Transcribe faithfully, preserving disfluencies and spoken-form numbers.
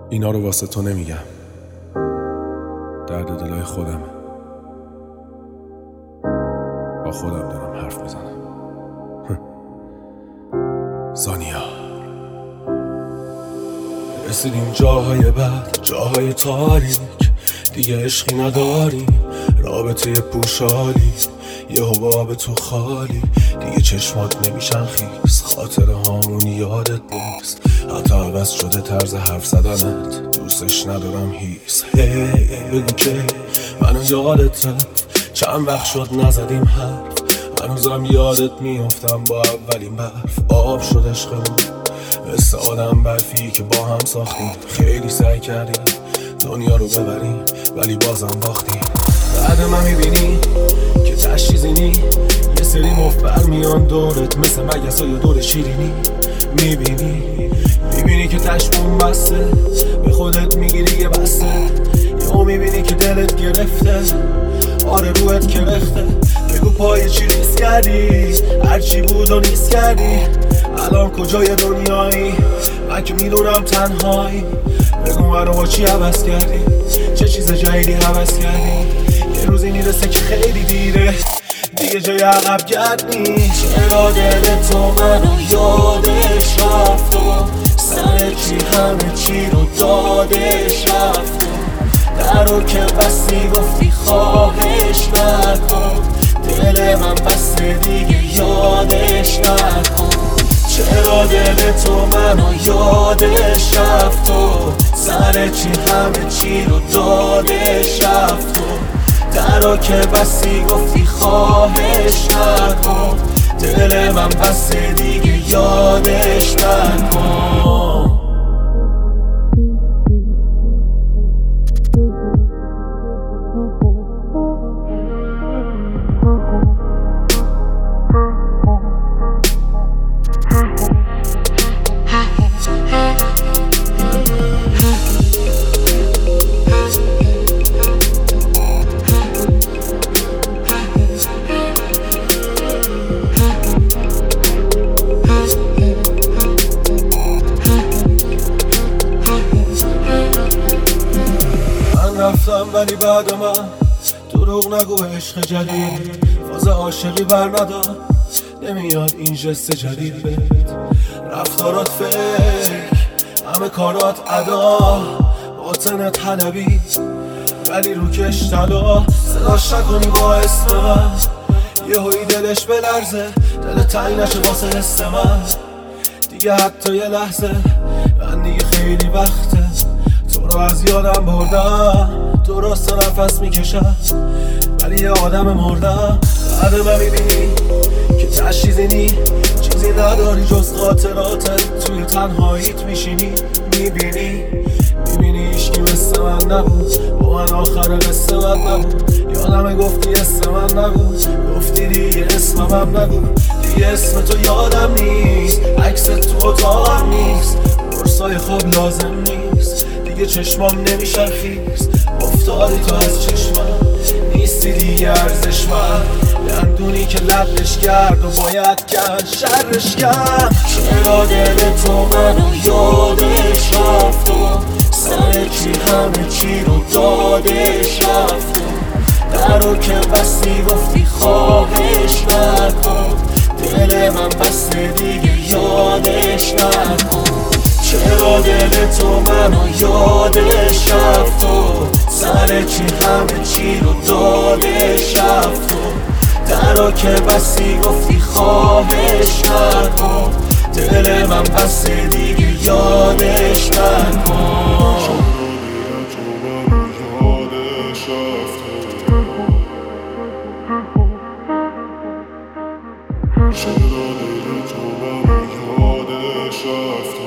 اینا رو واسه تو نمیگم، درد دلای خودم، با خودم دارم حرف میزنم. زانیا رسیدیم جاهای بد، جاهای تاریک، دیگه عشقی نداریم، رابطه پوشالی، یه حباب تو خالی، دیگه چشمات نمیشن خیس، خاطر هامون یادت نیست، حتی عوض شده طرز حرف زدنت، دوستش ندارم هیس. هی بگو که منو یادت رفت، چند وقت شد نزدیم حرف، هنوزم یادت میافتم با اولین برف، آب شد عشقمون مثل آدم برفی که با هم ساختیم، خیلی سعی کردیم دنیا رو ببریم ولی بازم باختیم. بعد من میبینی که تش چیزی نی، یه سری مفت برمیان دورت مثل مگسای دور شیرینی، میبینی میبینی که تش بون بسته، به خودت میگیری یه بسته، یهو میبینی که دلت گرفته، آره روحت کرخته، بگو پای چی ریس کردی، هرچی بود و نیست کردی، الان کجای دنیایی، من که میدونم تنهایی، بگو منو با چی عوض کردی، چه چیز جدیدی عوض کردی، یه روزی میرسه که خیلی دیره، دیگه جای عقب گرد نیست. چرا دل تو منو یادش رفت و سر چی همه چی رو دادش رفت، درو که بستی گفتی خواهش نکن، دل من بسته دیگه یادش نکن. چرا دل تو منو یادش رفت و سر چی همه چی رو دادش رفت، درو که بستی گفتی خواهش نکن، دل من بسته دیگه یادش نکن. رفتم ولی بعد من دروغ نگو عشق جدید، فاز عاشقی بر ندار، نمیاد این جست جدید بهت، رفتارات فکر، همه کارات ادا، باطنت حلبی ولی روکش طلا، صداش نکنی با اسم من، یه هایی دلش بلرزه، دل تنگ نشه واسه حس من، دیگه حتی یه لحظه، من دیگه خیلی وقته تو رو از یادم بردم، درست نفس میکشم ولی یه آدم مردم. بعد من میبینی که تش چیزی نی، چیزی نداری جز خاطراتت، توی تنهاییت میشینی، میبینی میبینی عشقی مثل من نبود، با من آخر قصه من نبود، یادم گفتی اسم من نبود، گفتی دیگه اسمم نگو، دیگه اسم تو یادم نیست، عکس تو اتاقم نیست، قرصای خواب لازم نیست، دیگه چشمام نمیشن خیز، افتادی تو از چشمم، نیستی دیگه ارزش من، دندونی که لبش کرد و باید کرد شرش کرد. چرا دل تو منو یادش رفت و سر چی همه چی رو دادش رفت، درو که بستی گفتی خواهش نکن، دل من بسته دیگه یادش نکن. چرا دل تو منو یادش رفت و سر چی همه چی رو دادش رفت، درو که بستی گفتی خواهش نکن، دل من بسته دیگه یادش نکن. چرا دل تو منو یادش رفت